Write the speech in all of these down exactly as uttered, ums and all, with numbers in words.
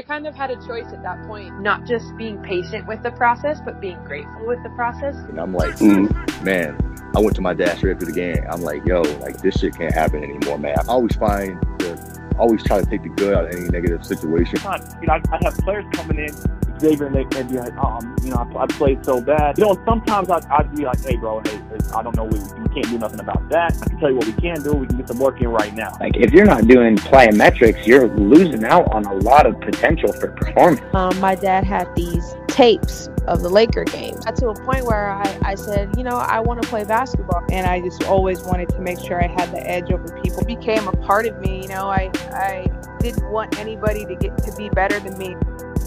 kind of had a choice at that point, not just being patient with the process, but being grateful with the process. And I'm like, mm, man, I went to my dad straight after the game. I'm like, yo, like this shit can't happen anymore, man. I always find the, always try to take the good out of any negative situation. You know, I, I have players coming in, Xavier, and they, they'd be like, um, you know, I, I played so bad. You know, sometimes I, I'd be like, hey, bro, hey, hey I don't know, we, we can't do nothing about that. I can tell you what we can do. We can get some work in right now. Like, if you're not doing plyometrics, you're losing out on a lot of potential for performance. Um, my dad had these tapes of the Laker games. Got to a point where I, I said, you know, I want to play basketball. And I just always wanted to make sure I had the edge over people. It became a part of me, you know, I, I didn't want anybody to get to be better than me.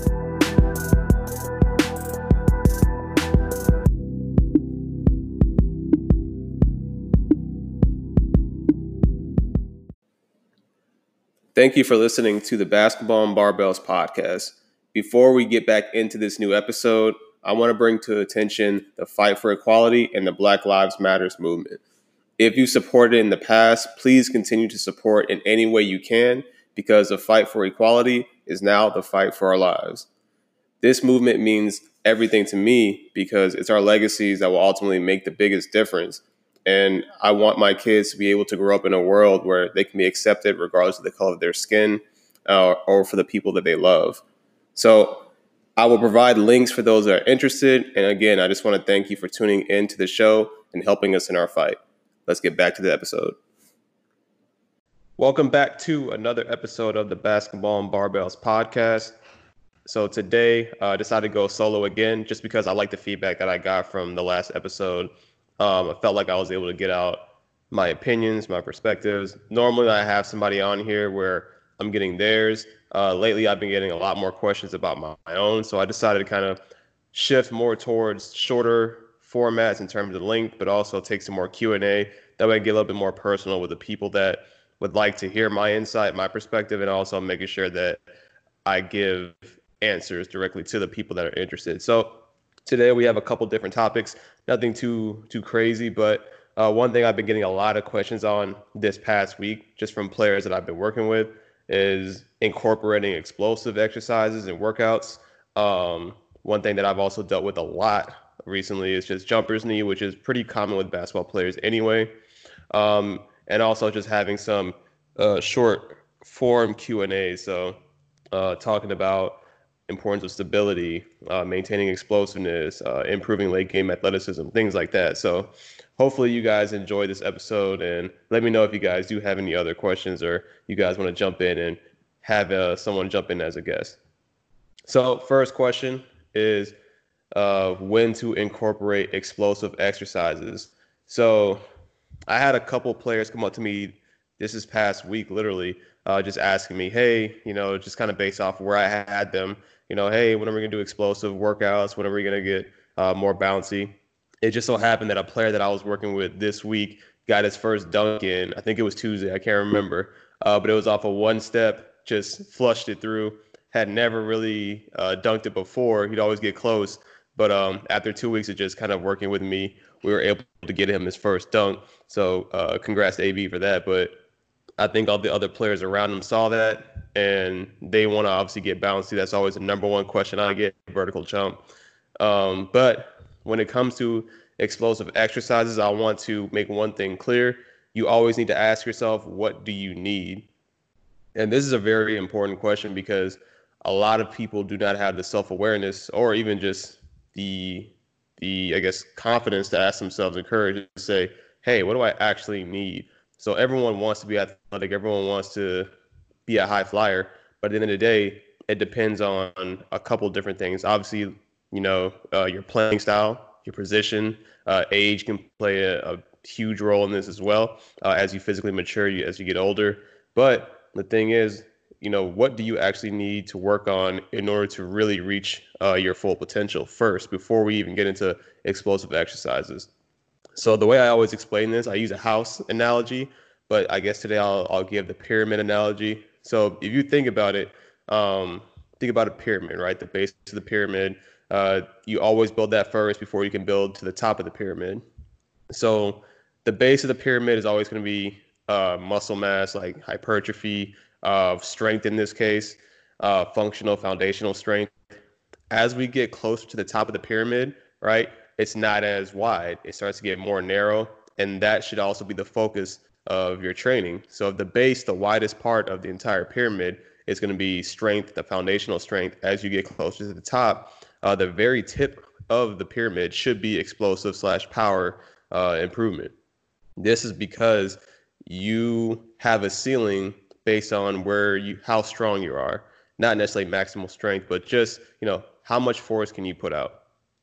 Thank you for listening to the Basketball and Barbells podcast. Before we get back into this new episode, I want to bring to attention the fight for equality and the Black Lives Matters movement. If you supported in the past, please continue to support in any way you can, because the fight for equality is now the fight for our lives. This movement means everything to me because it's our legacies that will ultimately make the biggest difference. And I want my kids to be able to grow up in a world where they can be accepted regardless of the color of their skin uh, or for the people that they love. So I will provide links for those that are interested. And again, I just want to thank you for tuning in to the show and helping us in our fight. Let's get back to the episode. Welcome back to another episode of the Basketball and Barbells podcast. So today uh, I decided to go solo again just because I like the feedback that I got from the last episode. Um, I felt like I was able to get out my opinions, my perspectives. Normally I have somebody on here where I'm getting theirs. Uh, lately I've been getting a lot more questions about my, my own. So I decided to kind of shift more towards shorter formats in terms of length, but also take some more Q and A. That way I get a little bit more personal with the people that would like to hear my insight, my perspective, and also making sure that I give answers directly to the people that are interested. So today we have a couple different topics, nothing too too crazy, but uh, one thing I've been getting a lot of questions on this past week, just from players that I've been working with, is incorporating explosive exercises and workouts. Um, one thing that I've also dealt with a lot recently is just jumper's knee, which is pretty common with basketball players anyway. Um, and also just having some uh, short form Q and A. So uh, talking about importance of stability, uh, maintaining explosiveness, uh, improving late game athleticism, things like that. So hopefully you guys enjoy this episode, and let me know if you guys do have any other questions or you guys want to jump in and have uh, someone jump in as a guest. So first question is uh, when to incorporate explosive exercises. So I had a couple players come up to me this is past week, literally, uh, just asking me, hey, you know, just kind of based off where I had them, you know, hey, when are we going to do explosive workouts? When are we going to get uh, more bouncy? It just so happened that a player that I was working with this week got his first dunk in. I think it was Tuesday. I can't remember. Uh, but it was off of one step, just flushed it through. Had never really uh, dunked it before. He'd always get close. But um, after two weeks of just kind of working with me, we were able to get him his first dunk. So uh, congrats to A B for that. But I think all the other players around him saw that, and they want to obviously get bouncy. That's always the number one question I get, vertical jump. Um, but when it comes to explosive exercises, I want to make one thing clear. You always need to ask yourself, what do you need? And this is a very important question because a lot of people do not have the self-awareness or even just the, the I guess, confidence to ask themselves and courage to say, hey, what do I actually need? So everyone wants to be athletic. Everyone wants to be a high flyer. But at the end of the day, it depends on a couple different things. Obviously, you know, uh, your playing style, your position, uh, age can play a, a huge role in this as well uh, as you physically mature, you, as you get older. But the thing is, you know, what do you actually need to work on in order to really reach uh, your full potential first before we even get into explosive exercises? So the way I always explain this, I use a house analogy, but I guess today I'll, I'll give the pyramid analogy. So if you think about it, um, think about a pyramid, right? The base of the pyramid, uh, you always build that first before you can build to the top of the pyramid. So the base of the pyramid is always going to be uh, muscle mass, like hypertrophy, uh, strength in this case. uh, functional foundational strength. As we get closer to the top of the pyramid, right, it's not as wide. It starts to get more narrow, and that should also be the focus of your training. So the base, the widest part of the entire pyramid, is going to be strength, the foundational strength. As you get closer to the top, uh, the very tip of the pyramid should be explosive slash power uh, improvement. This is because you have a ceiling based on where you, how strong you are, not necessarily maximal strength, but just, you know, how much force can you put out?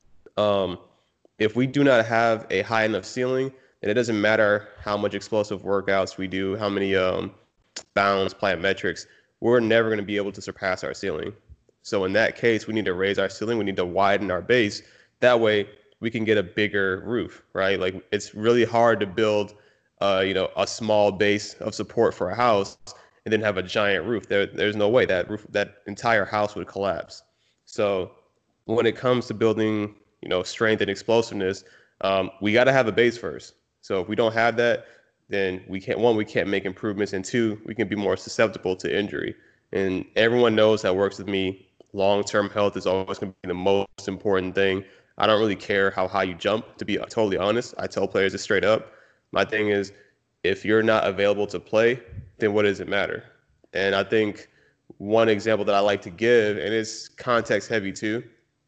Um, if we do not have a high enough ceiling, then it doesn't matter how much explosive workouts we do, how many um, bounds, plyometrics, we're never going to be able to surpass our ceiling. So in that case, we need to raise our ceiling. We need to widen our base. That way we can get a bigger roof, right? Like, it's really hard to build, uh, you know, a small base of support for a house and then have a giant roof. There, there's no way that roof, that entire house would collapse. So when it comes to building, you know, strength and explosiveness, um, we got to have a base first. So if we don't have that, then we can't, one, we can't make improvements, and two, we can be more susceptible to injury. And everyone knows that works with me, long-term health is always going to be the most important thing. I don't really care how high you jump, to be totally honest. I tell players this straight up. My thing is, if you're not available to play, then what does it matter? And I think one example that I like to give, and it's context heavy too,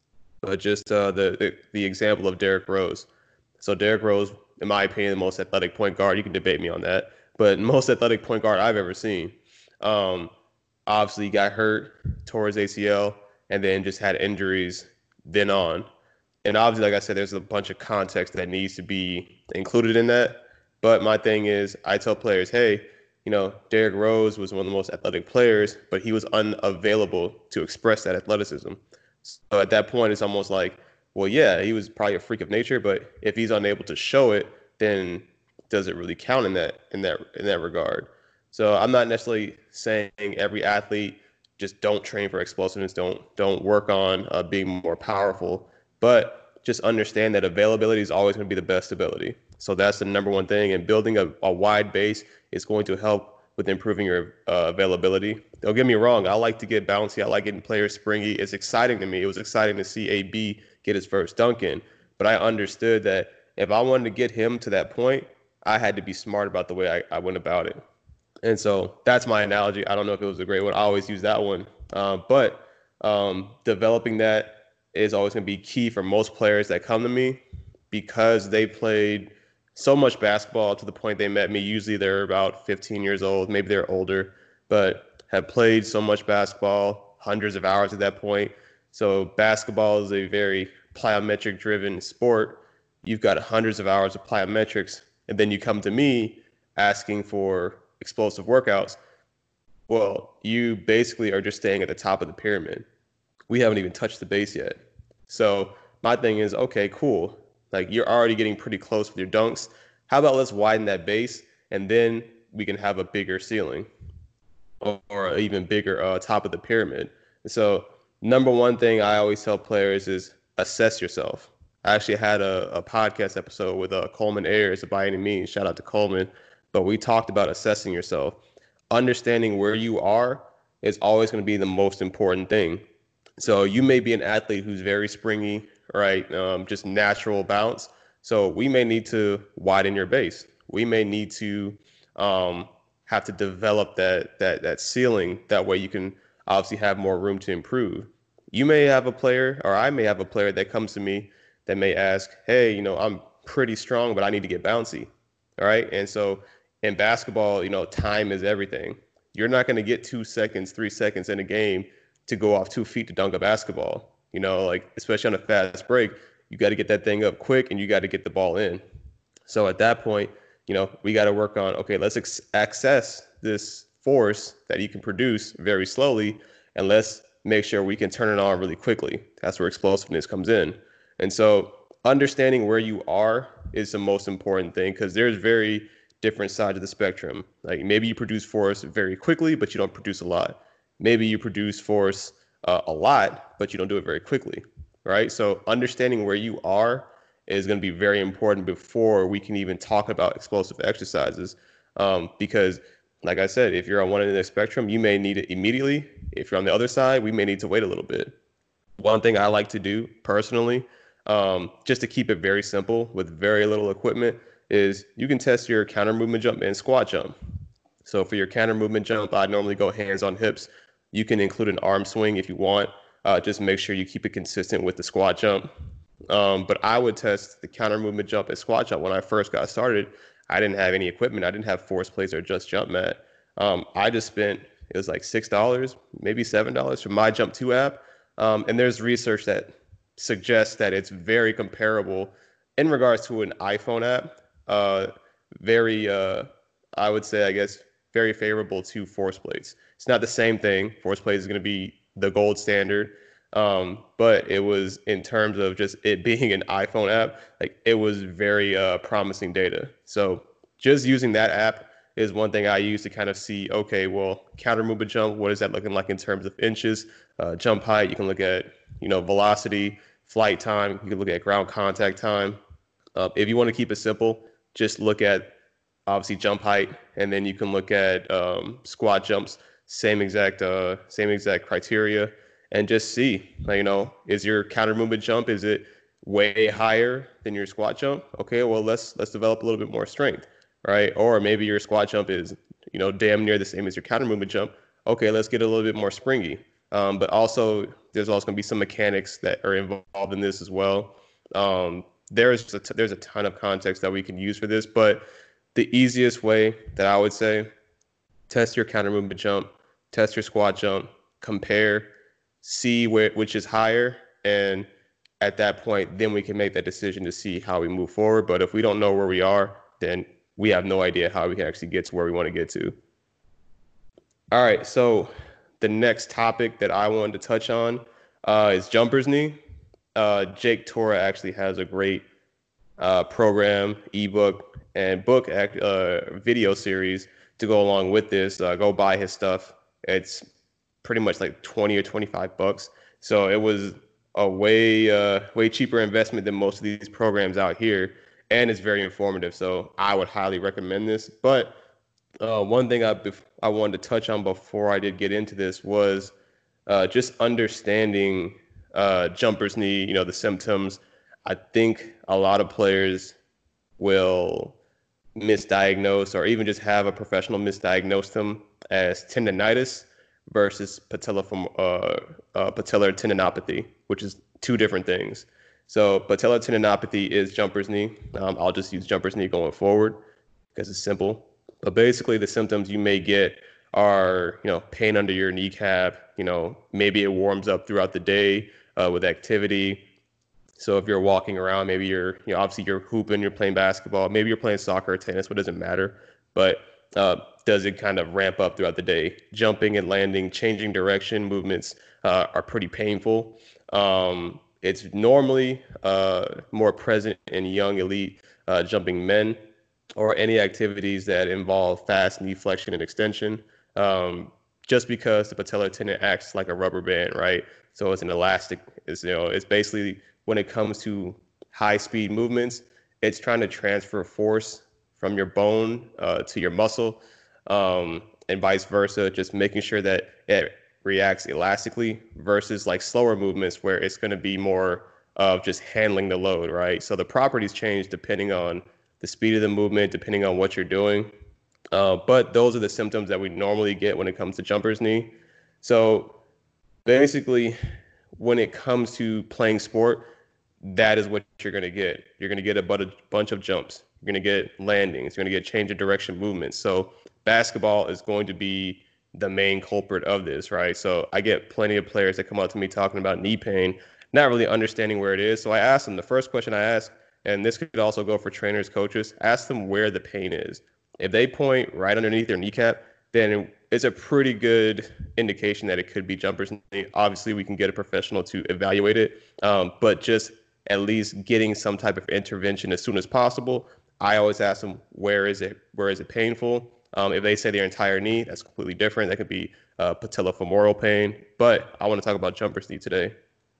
but just uh, the, the the example of Derrick Rose. So Derrick Rose, in my opinion, the most athletic point guard. You can debate me on that, but most athletic point guard I've ever seen. Um, obviously, he got hurt, tore his A C L, and then just had injuries then on. And obviously, like I said, there's a bunch of context that needs to be included in that. But my thing is, I tell players, hey, you know, Derrick Rose was one of the most athletic players, but he was unavailable to express that athleticism. So at that point, it's almost like, well, yeah, he was probably a freak of nature, but if he's unable to show it, then does it really count in that in that in that regard? So I'm not necessarily saying every athlete just don't train for explosiveness, don't don't work on uh, being more powerful, but just understand that availability is always going to be the best ability. So that's the number one thing, and building a, a wide base is going to help with improving your uh, availability. Don't get me wrong, I like to get bouncy, I like getting players springy. It's exciting to me. It was exciting to see A B get his first dunk in, but I understood that if I wanted to get him to that point, I had to be smart about the way I, I went about it. And so that's my analogy. I don't know if it was a great one. I always use that one. Uh, but um, developing that is always going to be key for most players that come to me, because they played so much basketball to the point they met me. Usually they're about fifteen years old, maybe they're older, but have played so much basketball, hundreds of hours at that point. So basketball is a very plyometric driven sport. You've got hundreds of hours of plyometrics, and then you come to me asking for explosive workouts. Well, you basically are just staying at the top of the pyramid. We haven't even touched the base yet. So my thing is, okay, cool. Like, you're already getting pretty close with your dunks. How about let's widen that base, and then we can have a bigger ceiling, or, or even bigger uh, top of the pyramid. So number one thing I always tell players is assess yourself. I actually had a, a podcast episode with uh, Coleman Ayers, by any means, shout out to Coleman, but we talked about assessing yourself. Understanding where you are is always going to be the most important thing. So you may be an athlete who's very springy, right? Um, just natural bounce. So we may need to widen your base. We may need to um, have to develop that that that ceiling. That way you can obviously have more room to improve. You may have a player, or I may have a player that comes to me that may ask, hey, you know, I'm pretty strong, but I need to get bouncy. All right. And so in basketball, you know, time is everything. You're not going to get two seconds, three seconds in a game to go off two feet to dunk a basketball. You know, like, especially on a fast break, you got to get that thing up quick and you got to get the ball in. So at that point, you know, we got to work on, okay, let's ex- access this force that you can produce very slowly, and let's make sure we can turn it on really quickly. That's where explosiveness comes in. And so understanding where you are is the most important thing, because there's very different sides of the spectrum. Like, maybe you produce force very quickly, but you don't produce a lot. Maybe you produce force uh, a lot, but you don't do it very quickly, right? So understanding where you are is going to be very important before we can even talk about explosive exercises, um, because like I said, if you're on one end of the spectrum, you may need it immediately. If you're on the other side, we may need to wait a little bit. One thing I like to do personally, um, just to keep it very simple with very little equipment, is you can test your counter movement jump and squat jump. So for your counter movement jump, I normally go hands on hips. You can include an arm swing if you want. Uh, just make sure you keep it consistent with the squat jump. Um, but I would test the counter movement jump and squat jump when I first got started. I didn't have any equipment. I didn't have force plates or just jump mat. Um, I just spent, it was like six dollars, maybe seven dollars for my Jump two app. Um, and there's research that suggests that it's very comparable in regards to an iPhone app. Uh, very, uh, I would say, I guess, very favorable to force plates. It's not the same thing. Force plates is going to be the gold standard. Um, but it was, in terms of just it being an iPhone app, like it was very uh, promising data. So just using that app is one thing I use to kind of see, okay, well, counter movement jump, what is that looking like in terms of inches? Uh, jump height, you can look at, you know, velocity, flight time, you can look at ground contact time. Uh, if you want to keep it simple, just look at obviously jump height, and then you can look at um, squat jumps, same exact uh, same exact criteria, and just see, you know, is your counter movement jump, is it way higher than your squat jump? Okay, well, let's let's develop a little bit more strength, right? Or maybe your squat jump is, you know, damn near the same as your counter movement jump. Okay, let's get a little bit more springy. Um, but also, there's also going to be some mechanics that are involved in this as well. Um, there's a t- there's a ton of context that we can use for this, but the easiest way that I would say, test your counter movement jump, test your squat jump, compare, see where which is higher, and at that point, then we can make that decision to see how we move forward. But if we don't know where we are, then we have no idea how we can actually get to where we want to get to. All right, so the next topic that I wanted to touch on uh, is jumper's knee. Uh, Jake Tora actually has a great uh, program, ebook, and book act, uh, video series to go along with this. Uh, go buy his stuff. It's pretty much like twenty or twenty-five bucks. So it was a way uh, way cheaper investment than most of these programs out here, and it's very informative. So I would highly recommend this. But uh, one thing I bef- I wanted to touch on before I did get into this was uh, just understanding uh, jumper's knee. You know, the symptoms. I think a lot of players will misdiagnose or even just have a professional misdiagnose them as tendonitis versus patellifem- uh, uh, patellar tendinopathy, which is two different things. So patellar tendinopathy is jumper's knee. Um, I'll just use jumper's knee going forward because it's simple. But basically the symptoms you may get are, you know, pain under your kneecap, you know, maybe it warms up throughout the day uh, with activity. So if you're walking around, maybe you're, you know, obviously you're hooping, you're playing basketball, maybe you're playing soccer or tennis, but it doesn't matter. But uh, does it kind of ramp up throughout the day? Jumping and landing, changing direction movements uh, are pretty painful. Um, it's normally uh, more present in young elite uh, jumping men or any activities that involve fast knee flexion and extension, um, just because the patellar tendon acts like a rubber band, right? So it's an elastic. It's, you know, it's basically, when it comes to high speed movements, it's trying to transfer force from your bone uh, to your muscle, um, and vice versa, just making sure that it reacts elastically versus like slower movements where it's going to be more of just handling the load, right? So the properties change depending on the speed of the movement, depending on what you're doing. Uh, but those are the symptoms that we normally get when it comes to jumper's knee. So basically, when it comes to playing sport, that is what you're going to get. You're going to get a bunch of jumps. You're going to get landings. You're going to get change of direction movements. So basketball is going to be the main culprit of this, right? So I get plenty of players that come up to me talking about knee pain, not really understanding where it is. So I ask them, the first question I ask, and this could also go for trainers, coaches, ask them where the pain is. If they point right underneath their kneecap, then it's a pretty good indication that it could be jumper's knee. Obviously, we can get a professional to evaluate it, um, but just at least getting some type of intervention as soon as possible. I always ask them, where is it? Where is it painful? Um, if they say their entire knee, that's completely different. That could be uh, patellofemoral pain. But I want to talk about jumper's knee today.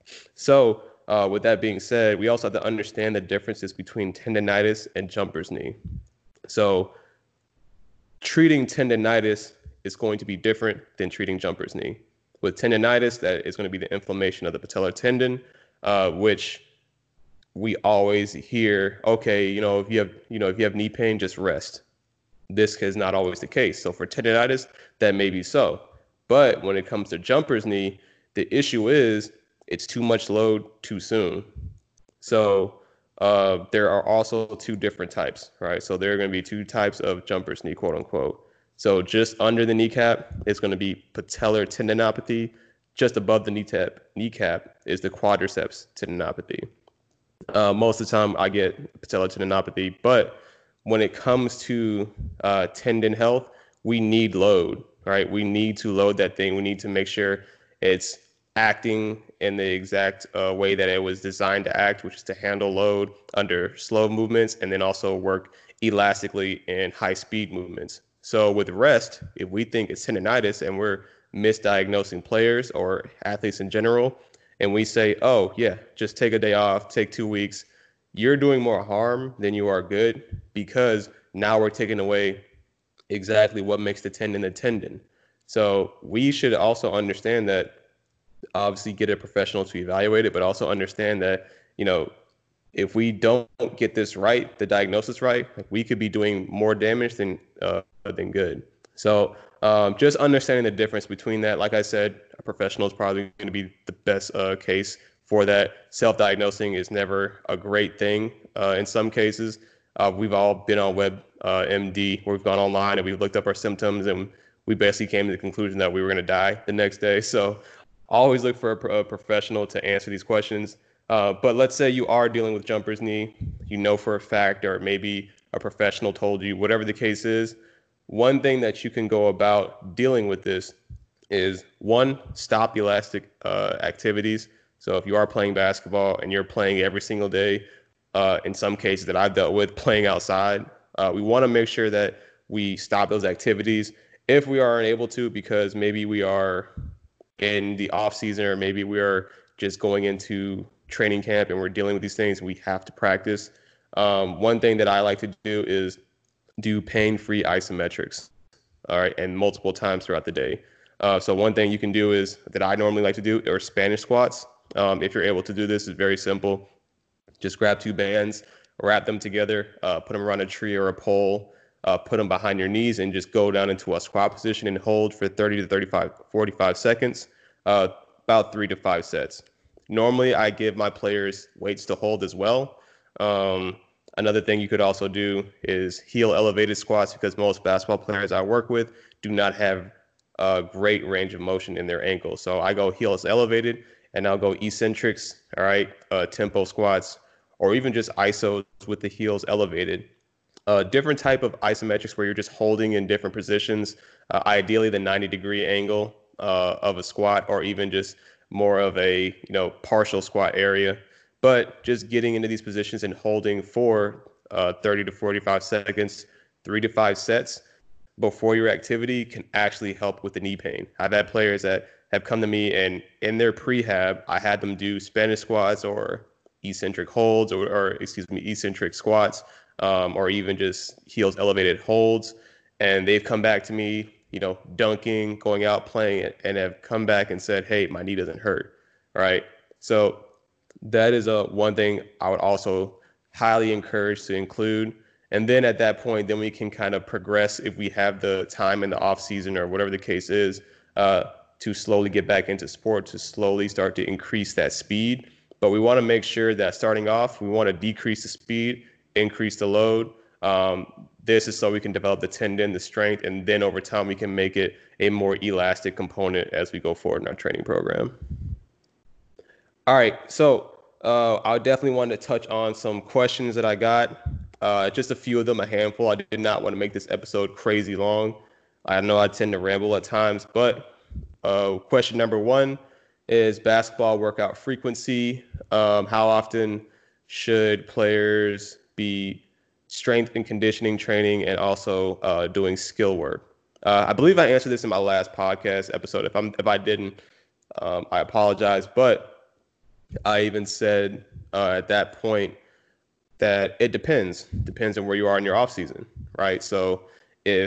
So uh, with that being said, we also have to understand the differences between tendonitis and jumper's knee. So treating tendonitis is going to be different than treating jumper's knee. With tendonitis, that is going to be the inflammation of the patellar tendon, uh, which we always hear, okay, you know, if you have, you know, if you have knee pain, just rest. This is not always the case. So for tendonitis, that may be so. But when it comes to jumper's knee, the issue is it's too much load too soon. So uh, there are also two different types, right? So there are going to be two types of jumper's knee, quote unquote. So just under the kneecap is going to be patellar tendinopathy. Just above the kneecap, kneecap is the quadriceps tendinopathy. Uh, most of the time I get patellar tendinopathy, but when it comes to uh, tendon health, we need load, right? We need to load that thing. We need to make sure it's acting in the exact uh, way that it was designed to act, which is to handle load under slow movements and then also work elastically in high speed movements. So with rest, if we think it's tendonitis and we're misdiagnosing players or athletes in general, and we say, oh, yeah, just take a day off, take two weeks, you're doing more harm than you are good, because now we're taking away exactly what makes the tendon a tendon. So we should also understand that, obviously get a professional to evaluate it, but also understand that, you know, if we don't get this right, the diagnosis right, like we could be doing more damage than uh, than good. So um, just understanding the difference between that. Like I said, a professional is probably going to be the best uh, case for that. Self-diagnosing is never a great thing uh, in some cases. Uh, we've all been on Web uh, M D, where we've gone online and we've looked up our symptoms, and we basically came to the conclusion that we were going to die the next day. So always look for a, pro- a professional to answer these questions. Uh, but let's say you are dealing with jumper's knee, you know for a fact, or maybe a professional told you, whatever the case is, one thing that you can go about dealing with this is, one, stop elastic uh, activities. So if you are playing basketball and you're playing every single day, uh, in some cases that I've dealt with, playing outside, uh, we want to make sure that we stop those activities if we are unable to, because maybe we are in the off season, or maybe we are just going into training camp and we're dealing with these things. We have to practice. Um, one thing that I like to do is do pain-free isometrics, all right, and multiple times throughout the day. Uh, so one thing you can do is, that I normally like to do, are Spanish squats. Um, if you're able to do this, it's very simple. Just grab two bands, wrap them together, uh, put them around a tree or a pole, uh, put them behind your knees, and just go down into a squat position and hold for thirty to thirty-five, forty-five seconds, uh, about three to five sets. Normally, I give my players weights to hold as well. Um, another thing you could also do is heel elevated squats, because most basketball players I work with do not have a great range of motion in their ankles. So I go heels elevated, and I'll go eccentrics, all right, uh, tempo squats, or even just isos with the heels elevated. Uh, different type of isometrics where you're just holding in different positions, uh, ideally the ninety degree angle uh, of a squat, or even just more of a, you know, partial squat area. But just getting into these positions and holding for uh, thirty to forty-five seconds, three to five sets before your activity can actually help with the knee pain. I've had players that have come to me, and in their prehab, I had them do Spanish squats or eccentric holds, or, or excuse me, eccentric squats, um, or even just heels elevated holds. And they've come back to me, you know, dunking, going out, playing it, and have come back and said, hey, my knee doesn't hurt, right? So that is a one thing I would also highly encourage to include. And then at that point, then we can kind of progress, if we have the time in the off season or whatever the case is, uh, to slowly get back into sport, to slowly start to increase that speed. But we want to make sure that starting off, we want to decrease the speed, increase the load. Um, this is so we can develop the tendon, the strength, and then over time we can make it a more elastic component as we go forward in our training program. All right, so uh, I definitely want to touch on some questions that I got. Uh, just a few of them, a handful. I did not want to make this episode crazy long. I know I tend to ramble at times, but uh, question number one is basketball workout frequency. Um, how often should players be strength and conditioning training and also uh, doing skill work? Uh, I believe I answered this in my last podcast episode. If I'm if I didn't, um, I apologize. But I even said uh, at that point that it depends. Depends on where you are in your off season, right? So if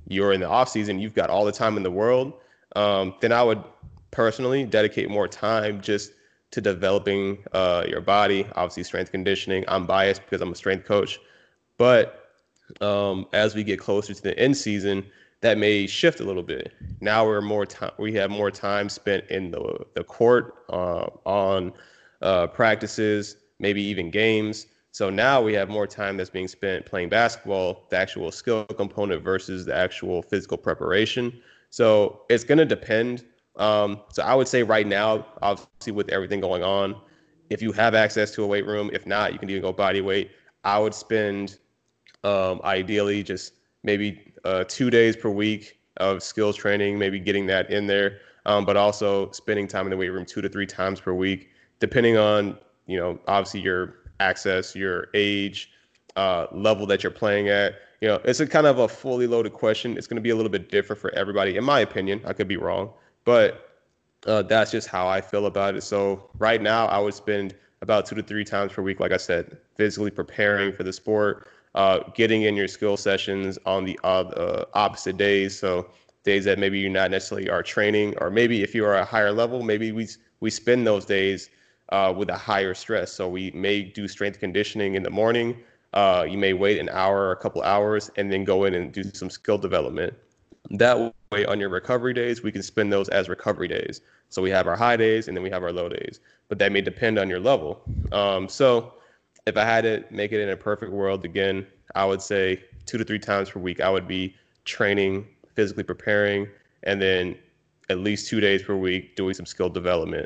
you're in the off season, you've got all the time in the world, um, then I would personally dedicate more time just to developing uh, your body, obviously strength conditioning. I'm biased because I'm a strength coach, but um, as we get closer to the end season, that may shift a little bit. Now we're more time, we have more time spent in the the court, uh, on uh, practices, maybe even games. So now we have more time that's being spent playing basketball, the actual skill component versus the actual physical preparation. So it's going to depend. Um, so I would say right now, obviously with everything going on, if you have access to a weight room, if not, you can even go body weight. I would spend um, ideally just maybe uh, two days per week of skills training, maybe getting that in there, um, but also spending time in the weight room two to three times per week, depending on, you know, obviously your access, your age, uh, level that you're playing at. You know, it's a kind of a fully loaded question. It's going to be a little bit different for everybody, in my opinion. I could be wrong, but uh, that's just how I feel about it. So right now, I would spend about two to three times per week, like I said, physically preparing for the sport, uh, getting in your skill sessions on the uh, opposite days. So days that maybe you're not necessarily are training, or maybe if you are a higher level, maybe we we spend those days uh, with a higher stress. So we may do strength conditioning in the morning. Uh, you may wait an hour or a couple hours and then go in and do some skill development. That way, on your recovery days, we can spend those as recovery days. So we have our high days and then we have our low days, but that may depend on your level. Um, so if I had to make it in a perfect world, again, I would say two to three times per week, I would be training, physically preparing, and then at least two days per week doing some skill development.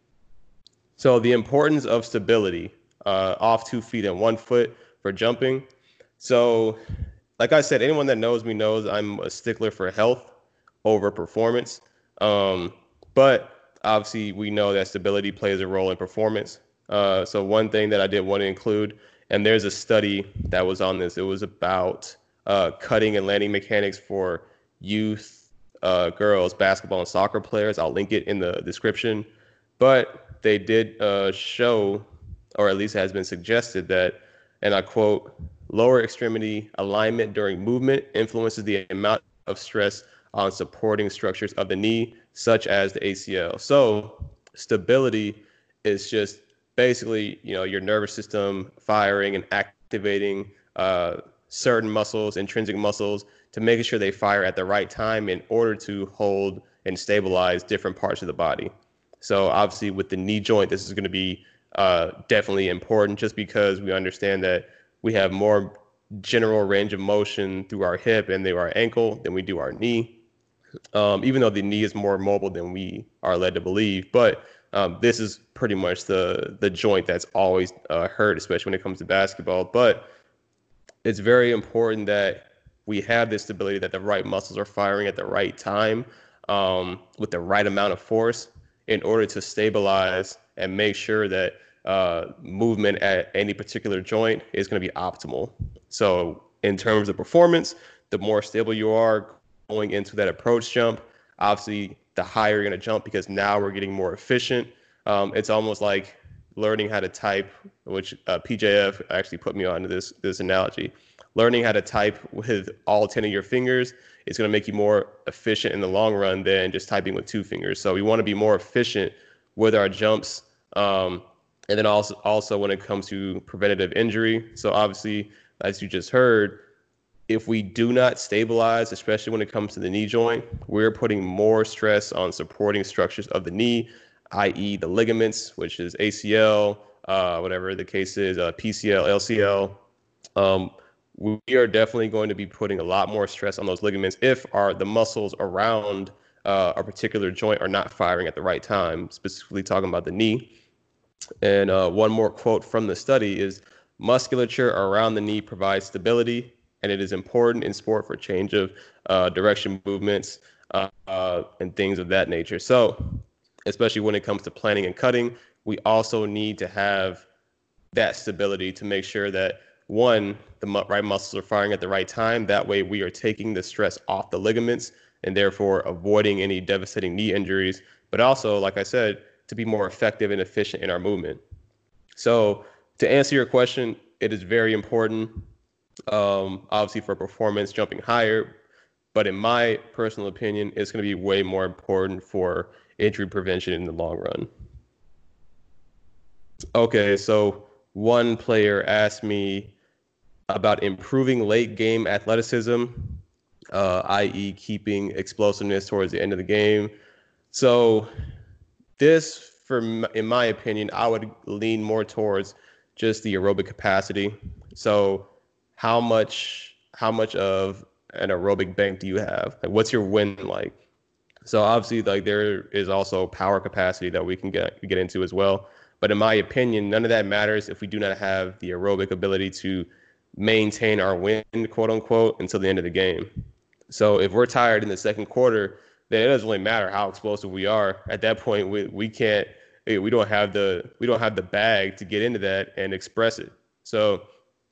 So the importance of stability, uh, off two feet and one foot for jumping. So like I said, anyone that knows me knows I'm a stickler for health over performance. Um, but obviously we know that stability plays a role in performance. Uh, so one thing that I did want to include, and there's a study that was on this, it was about uh, cutting and landing mechanics for youth uh, girls, basketball and soccer players. I'll link it in the description. But they did uh, show, or at least has been suggested that, and I quote, lower extremity alignment during movement influences the amount of stress on supporting structures of the knee, such as the A C L. So stability is just basically, you know, your nervous system firing and activating uh, certain muscles, intrinsic muscles, to making sure they fire at the right time in order to hold and stabilize different parts of the body. So obviously with the knee joint, this is going to be uh, definitely important, just because we understand that we have more general range of motion through our hip and through our ankle than we do our knee, um, even though the knee is more mobile than we are led to believe. But um, this is pretty much the, the joint that's always uh, hurt, especially when it comes to basketball. But it's very important that we have this stability, that the right muscles are firing at the right time, um, with the right amount of force, in order to stabilize and make sure that uh, movement at any particular joint is going to be optimal. So in terms of performance, the more stable you are going into that approach jump, obviously the higher you're going to jump, because now we're getting more efficient. Um, it's almost like learning how to type, which uh, P J F actually put me on this, this analogy. Learning how to type with all ten of your fingers is going to make you more efficient in the long run than just typing with two fingers. So we want to be more efficient with our jumps. Um, and then also, also when it comes to preventative injury. So obviously, as you just heard, if we do not stabilize, especially when it comes to the knee joint, we're putting more stress on supporting structures of the knee, that is the ligaments, which is A C L, uh, whatever the case is, uh, P C L, L C L. Um, we are definitely going to be putting a lot more stress on those ligaments if our the muscles around uh, a particular joint are not firing at the right time, specifically talking about the knee. And uh, one more quote from the study is, musculature around the knee provides stability, and it is important in sport for change of uh, direction movements uh, uh, and things of that nature. So especially when it comes to planning and cutting, we also need to have that stability to make sure that, one, the mu- right muscles are firing at the right time. That way we are taking the stress off the ligaments and therefore avoiding any devastating knee injuries, but also, like I said, to be more effective and efficient in our movement. So to answer your question, it is very important, um, obviously for performance, jumping higher, But in my personal opinion, it's going to be way more important for injury prevention in the long run. Okay, so one player asked me about improving late game athleticism, uh, that is keeping explosiveness towards the end of the game. So this, for in my opinion, I would lean more towards just the aerobic capacity. So how much how much of an aerobic bank do you have? Like, what's your wind like? So obviously, like, there is also power capacity that we can get get into as well. But in my opinion, none of that matters if we do not have the aerobic ability to maintain our wind, quote unquote, until the end of the game. So if we're tired in the second quarter, then it doesn't really matter how explosive we are. At that point, we we can't we don't have the we don't have the bag to get into that and express it. So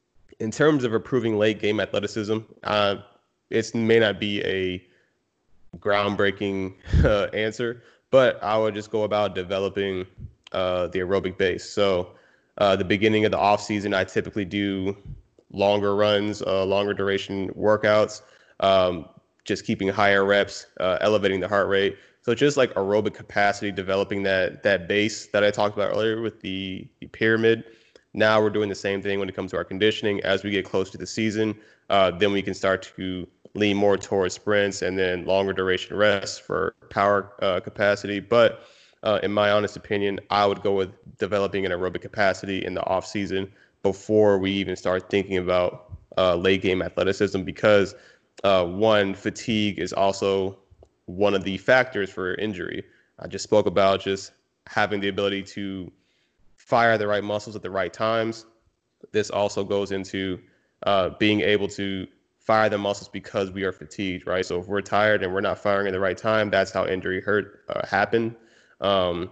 in terms of improving late game athleticism, uh, it may not be a groundbreaking uh, answer, but I would just go about developing uh, the aerobic base. So uh, the beginning of the off season, I typically do longer runs, uh, longer duration workouts, um, just keeping higher reps, uh, elevating the heart rate. So just like aerobic capacity, developing that that base that I talked about earlier with the, the pyramid. Now we're doing the same thing when it comes to our conditioning. As we get close to the season, uh, then we can start to lean more towards sprints and then longer duration rests for power uh, capacity. But uh, in my honest opinion, I would go with developing an aerobic capacity in the off season before we even start thinking about uh, late game athleticism, because uh, one, fatigue is also one of the factors for injury. I just spoke about just having the ability to fire the right muscles at the right times. This also goes into uh, being able to fire the muscles because we are fatigued, right? So if we're tired and we're not firing at the right time, that's how injury hurt uh, happen. Um,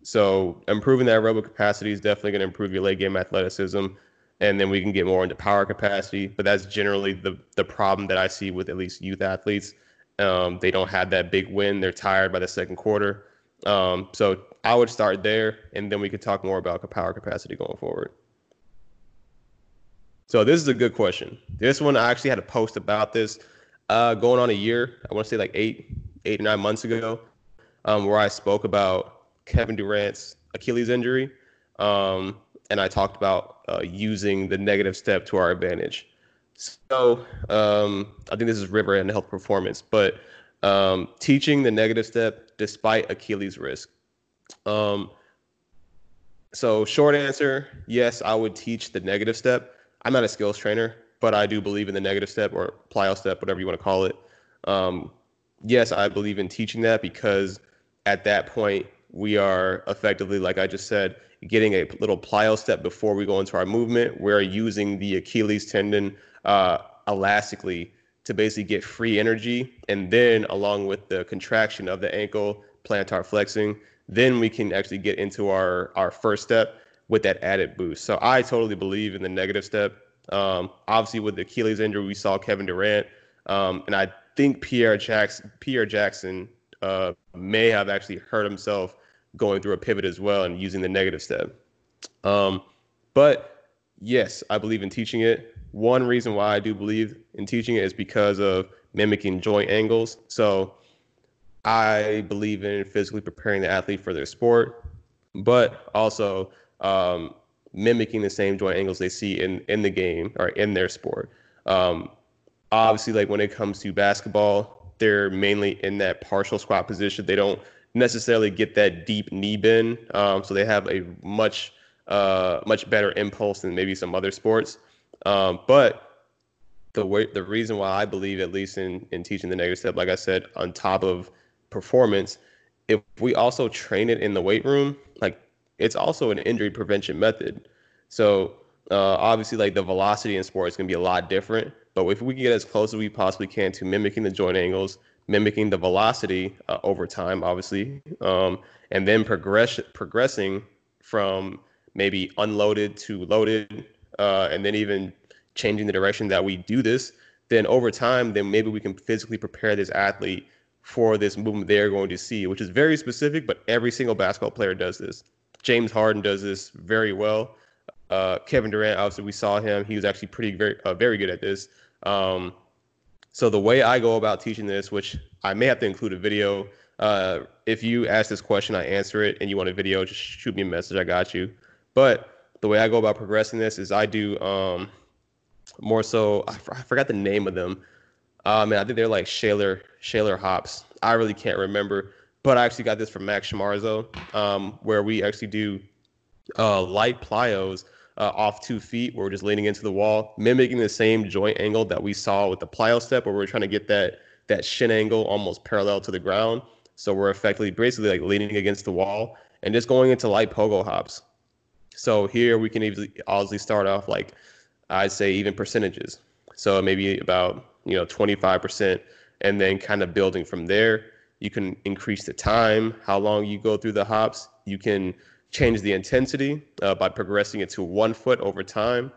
so improving that aerobic capacity is definitely going to improve your late game athleticism, and then we can get more into power capacity. But that's generally the the problem that I see with at least youth athletes. Um, they don't have that big win. They're tired by the second quarter. Um, so I would start there, and then we could talk more about power capacity going forward. So this is a good question. This one, I actually had a post about this uh, going on a year. I want to say like eight, eight or nine months ago, um, where I spoke about Kevin Durant's Achilles injury. Um, and I talked about uh, using the negative step to our advantage. So um, I think this is River and Health Performance, but um, teaching the negative step despite Achilles risk. Um, so short answer, yes, I would teach the negative step. I'm not a skills trainer, but I do believe in the negative step or plyo step, whatever you want to call it. Um, yes, I believe in teaching that, because at that point we are effectively, like I just said, getting a little plyo step before we go into our movement. We're using the Achilles tendon uh, elastically to basically get free energy. And then along with the contraction of the ankle, plantar flexing, then we can actually get into our, our first step with that added boost. So I totally believe in the negative step. Um, obviously, with the Achilles injury, we saw Kevin Durant, um, and I think Pierre Jackson, Pierre Jackson uh, may have actually hurt himself going through a pivot as well and using the negative step. Um, but yes, I believe in teaching it. One reason why I do believe in teaching it is because of mimicking joint angles. So I believe in physically preparing the athlete for their sport, but also um, mimicking the same joint angles they see in, in the game or in their sport. Um, obviously, like when it comes to basketball, they're mainly in that partial squat position. They don't necessarily get that deep knee bend. Um, so they have a much, uh, much better impulse than maybe some other sports. Um, but the way, the reason why I believe, at least in, in teaching the negative step, like I said, on top of performance, if we also train it in the weight room, like, it's also an injury prevention method. So uh, obviously, like, the velocity in sports can be a lot different, but if we can get as close as we possibly can to mimicking the joint angles, mimicking the velocity uh, over time, obviously, um, and then progress progressing from maybe unloaded to loaded, uh, and then even changing the direction that we do this, then over time, then maybe we can physically prepare this athlete for this movement they're going to see, which is very specific, but every single basketball player does this. James Harden does this very well. Uh, Kevin Durant, obviously, we saw him. He was actually pretty very uh, very good at this. Um, So the way I go about teaching this, which I may have to include a video. Uh, if you ask this question, I answer it, and you want a video, just shoot me a message. I got you. But the way I go about progressing this is I do um, more so. I, f- I forgot the name of them. Um, and I think they're like Shaler Shaler hops. I really can't remember. But I actually got this from Max Shamarzo, um, where we actually do uh, light plyos uh, off two feet, where we're just leaning into the wall, mimicking the same joint angle that we saw with the plyo step, where we're trying to get that that shin angle almost parallel to the ground. So we're effectively basically like leaning against the wall and just going into light pogo hops. So here we can easily obviously start off like I'd say even percentages. So maybe about, you know, twenty-five percent, and then kind of building from there. You can increase the time, how long you go through the hops. You can change the intensity uh, by progressing it to one foot over time.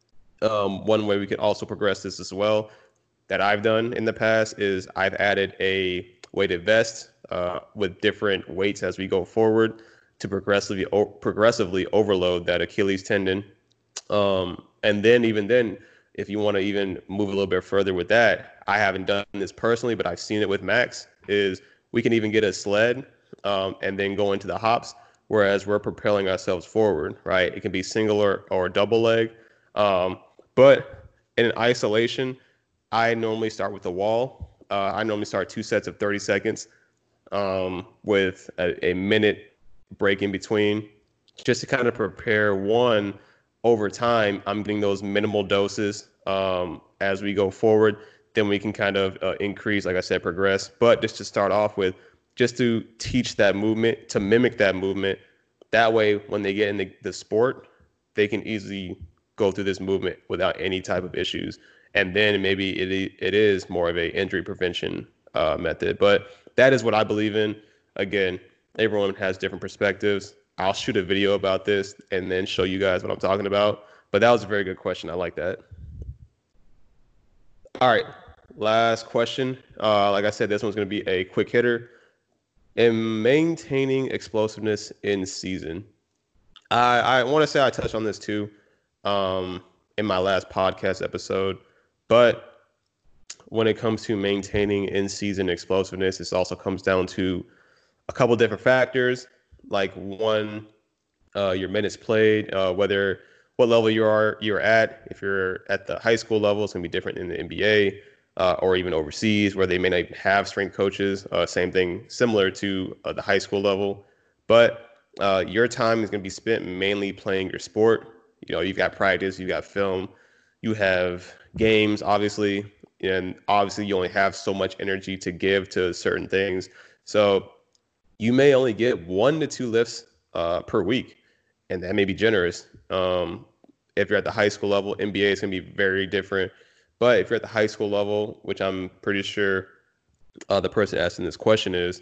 Um, one way we can also progress this as well that I've done in the past is I've added a weighted vest uh, with different weights as we go forward to progressively o- progressively overload that Achilles tendon. Um, and then even then, if you want to even move a little bit further with that, I haven't done this personally, but I've seen it with Max, is we can even get a sled um, and then go into the hops, whereas we're propelling ourselves forward, right? It can be single or, or double leg. Um, but in isolation, I normally start with the wall. Uh, I normally start two sets of thirty seconds um, with a, a minute break in between, just to kind of prepare one over time. I'm getting those minimal doses um, as we go forward. Then we can kind of uh, increase, like I said, progress. But just to start off with, just to teach that movement, to mimic that movement. That way, when they get in the, the sport, they can easily go through this movement without any type of issues. And then maybe it it is more of a injury prevention uh, method. But that is what I believe in. Again, everyone has different perspectives. I'll shoot a video about this and then show you guys what I'm talking about. But that was a very good question. I like that. All right, last question. Uh, like I said, this one's going to be a quick hitter. In maintaining explosiveness in season, I, I want to say I touched on this too um, in my last podcast episode. But when it comes to maintaining in-season explosiveness, this also comes down to a couple different factors. Like one, uh, your minutes played, uh, whether what level you are you're at. If you're at the high school level, it's gonna be different in the N B A uh, or even overseas, where they may not even have strength coaches. Uh, same thing, similar to uh, the high school level. But uh, your time is gonna be spent mainly playing your sport. You know, you've got practice, you've got film, you have games, obviously, and obviously you only have so much energy to give to certain things. So you may only get one to two lifts uh, per week, and that may be generous. Um, if you're at the high school level, N B A is going to be very different. But if you're at the high school level, which I'm pretty sure uh, the person asking this question is,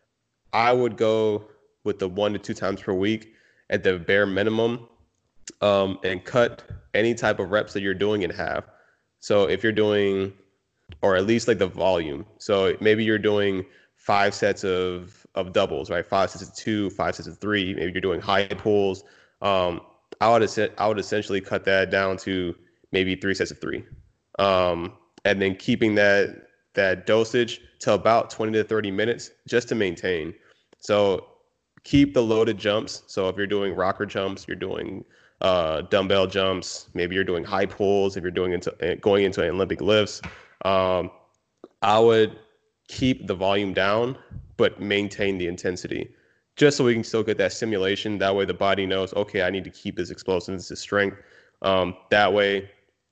I would go with the one to two times per week at the bare minimum, um, and cut any type of reps that you're doing in half. So if you're doing, or at least like the volume. So maybe you're doing five sets of, of doubles, right? Five sets of two, five sets of three. Maybe you're doing high pulls. Um, I would I would essentially cut that down to maybe three sets of three, um, and then keeping that that dosage to about twenty to thirty minutes just to maintain. So keep the loaded jumps. So if you're doing rocker jumps, you're doing uh, dumbbell jumps, maybe you're doing high pulls. If you're doing into going into Olympic lifts, um, I would keep the volume down, but maintain the intensity, just so we can still get that stimulation. That way the body knows, okay, I need to keep this explosiveness, this strength. Um, that way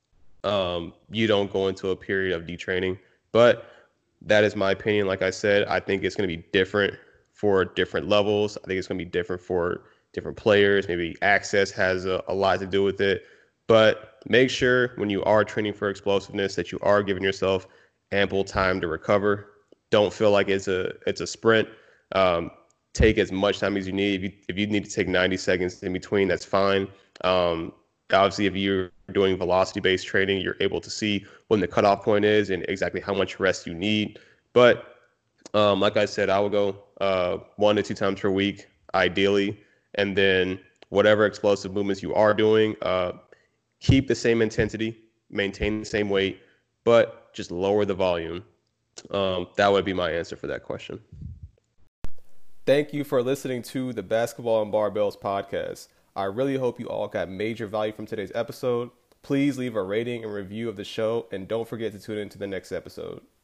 um, you don't go into a period of detraining. But that is my opinion. Like I said, I think it's going to be different for different levels. I think it's going to be different for different players. Maybe access has a, a lot to do with it. But make sure when you are training for explosiveness that you are giving yourself ample time to recover. Don't feel like it's a it's a sprint. Um, take as much time as you need. If you, if you need to take ninety seconds in between, that's fine. Um, obviously, if you're doing velocity-based training, you're able to see when the cutoff point is and exactly how much rest you need. But um, like I said, I would go uh, one to two times per week, ideally. And then whatever explosive movements you are doing, uh, keep the same intensity, maintain the same weight, but but just lower the volume. Um, that would be my answer for that question. Thank you for listening to the Basketball and Barbells podcast. I really hope you all got major value from today's episode. Please leave a rating and review of the show, and don't forget to tune in to the next episode.